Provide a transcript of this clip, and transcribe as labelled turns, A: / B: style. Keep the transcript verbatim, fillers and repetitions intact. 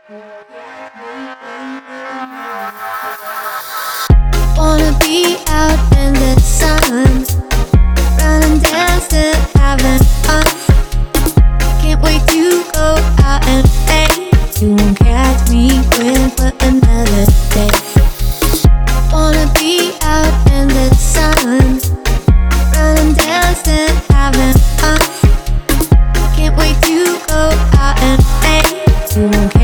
A: Wanna be out in the sun, run and dance to having fun. Can't wait to go out and play. You won't catch me quitting for another day. Wanna be out in the sun, run and dance to having fun. Can't wait to go out and play. You won't